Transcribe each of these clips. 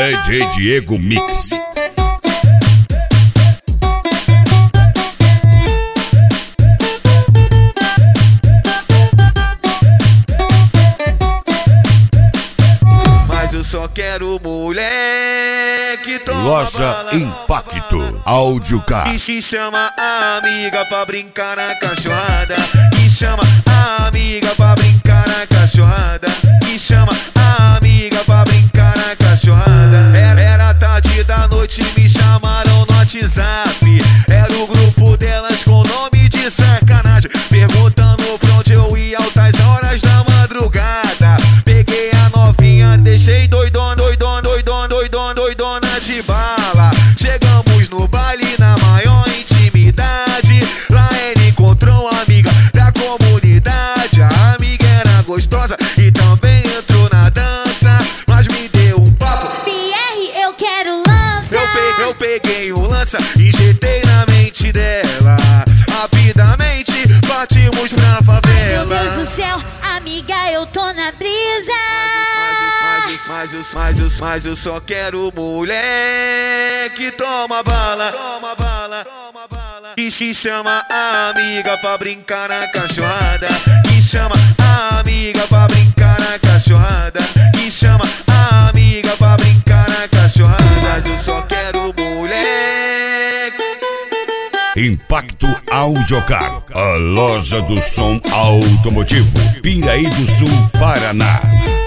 DJ Diego Mix. Mas eu só quero mulher que toma Loja bala, Impacto Audiocar. que se chama amiga pra brincar na cachorrada, que chama amiga pra brincar na cachorrada, que chama amiga pra brincar na cachorrada. Era tarde da noite, me chamaram no WhatsApp. Era o grupo delas com nome de sacanagem, perguntando pra onde eu ia altas horas da madrugada. Peguei a novinha, deixei doidona, doidona, doidona, doidona, doidona de bala. Chegamos no baile na maior intimidade. Lá ele encontrou uma amiga da comunidade. A amiga era gostosa e também entrou na dança, mas me deu um papo. Pierre, eu quero lança. Eu peguei um lança, injetei na mente dela. Rapidamente partimos pra favela. Meu Deus do céu, amiga, eu tô na brisa. Mas eu só quero mulher que toma bala, que se chama amiga pra brincar na cachorrada, que chama amiga pra brincar na cachorrada, que chama amiga pra brincar na cachorrada. Mas eu só quero mulher. Impacto Audiocar, a loja do som automotivo, Piraí do Sul, Paraná.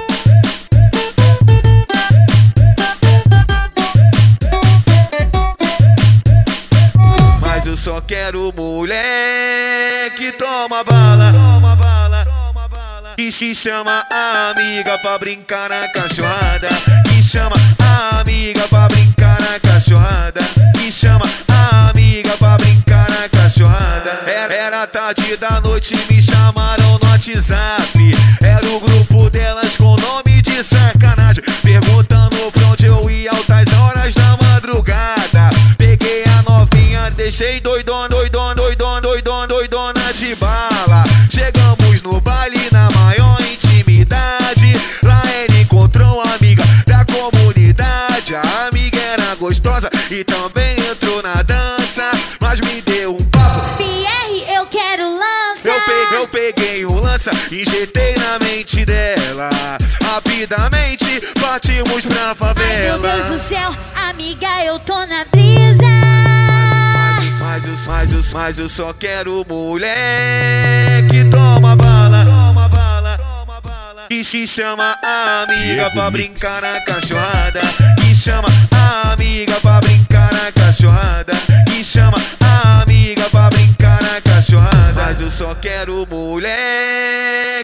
Mas eu só quero mulher que toma bala, que se chama amiga pra brincar na cachorrada, que chama amiga pra brincar na cachorrada, que chama amiga pra brincar na cachorrada. Era tarde da noite, me chamaram no WhatsApp. Era o grupo delas com nome de sacanagem, perguntando pra onde eu ia altas horas da madrugada. Peguei a novinha, deixei doidona, doidona, doidona, doidona, doidona de bala. Chegamos no baile na maior intimidade. Lá ele encontrou uma amiga da comunidade. A amiga era gostosa e também entrou na dança, mas me deu um papo. Pierre, eu quero lança. Eu peguei um lança, injetei na mente dela. Rapidamente partimos pra favela. Meu Deus do céu, amiga, eu tô na brisa. Mas eu só quero mulher que toma bala, que se chama amiga Diego pra Mix. brincar na cachorrada, que chama amiga pra brincar na cachorrada, que chama amiga pra brincar na cachorrada. Mas eu só quero mulher.